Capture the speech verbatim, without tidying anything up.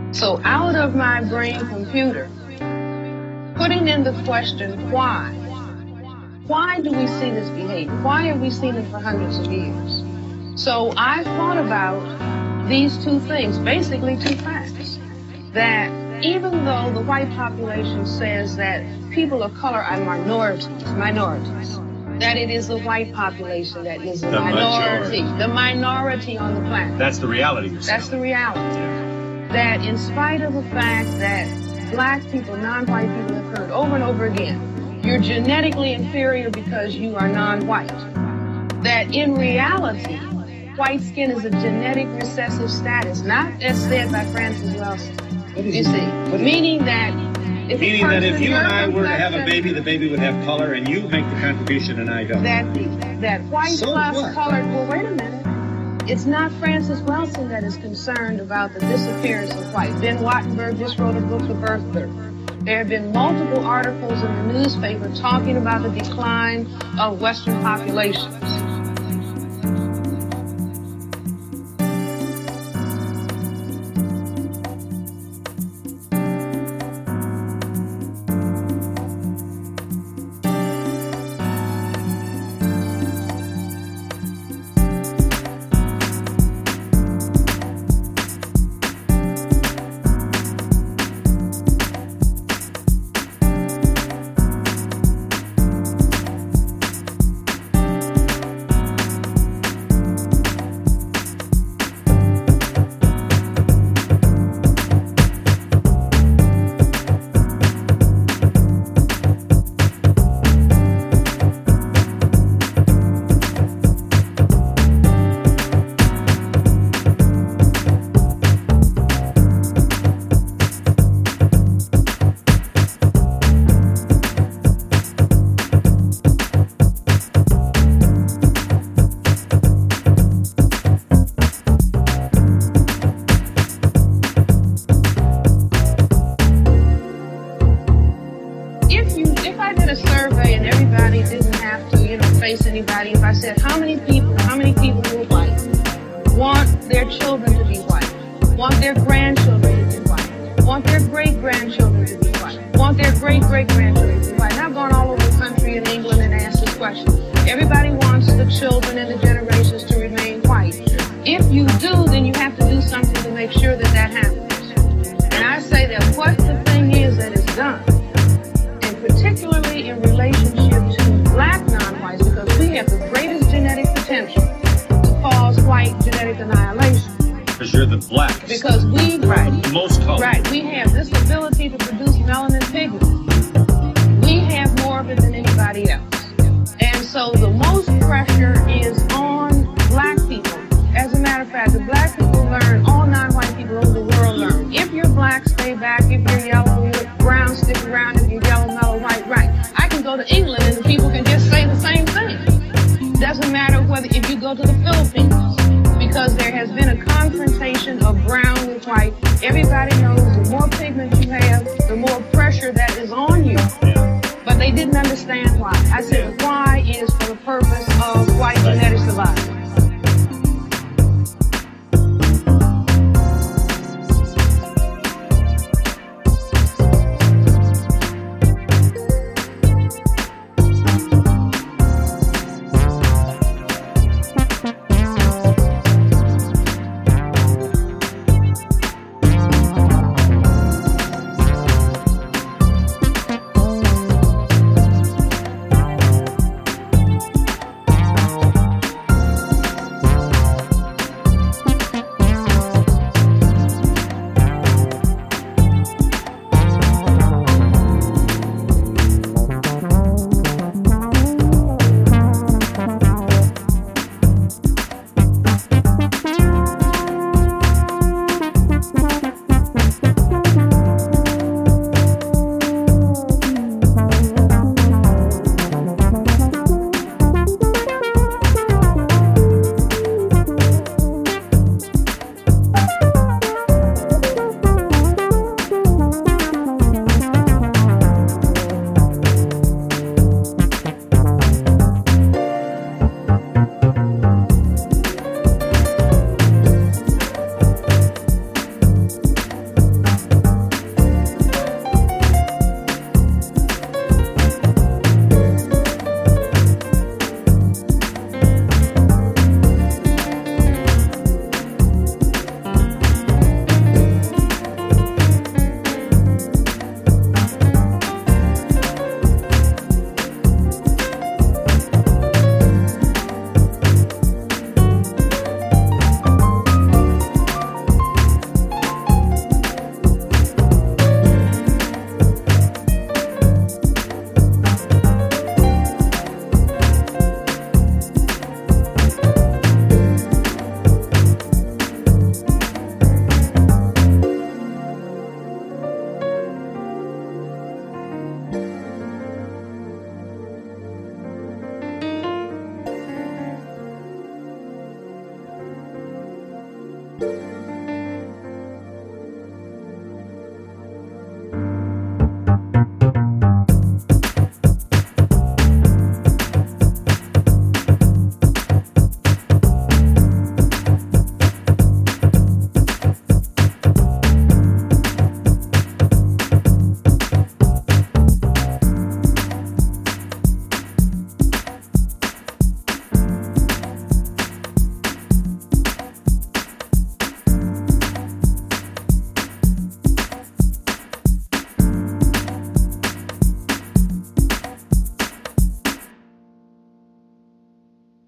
So out of my brain computer, putting in the question, why? Why do we see this behavior? Why have we seen it for hundreds of years? So I thought about these two things, basically two facts, that even though the white population says that people of color are minorities, minorities, that it is the white population that is the, the minority, majority. the minority on the planet. That's the reality. You're That's saying. the reality. That in spite of the fact that black people, non-white people have heard over and over again, you're genetically inferior because you are non-white. That in reality, white skin is a genetic recessive status, not as said by Francis Welsing. You see, meaning that if meaning that if you and I complexion, were to have a baby, the baby would have color, and you make the contribution, and I don't. That the, that white so plus what? colored. Well, wait a minute. It's not Francis Welsing that is concerned about the disappearance of white. Ben Wattenberg just wrote a book, The Birth Birth. There have been multiple articles in the newspaper talking about the decline of Western populations. Anybody, if I said how many people, how many people who are white want their children to be white, want their grandchildren to be white, want their great-grandchildren to be white, want their great-great-grandchildren to be white. And I've gone all over the country in England and asked this question. Everybody wants the children and the generations to remain white. If you do, then you have to do something to make sure that that happens. And I say that what the thing is that is done, and particularly in relationship to black non-whites, because we have the greatest genetic potential to cause white genetic annihilation. Because you're the blackest. Because we, right, most color. Right, we have this ability to produce melanin pigment. We have more of it than anybody else. And so the most pressure is on black people. As a matter of fact, the black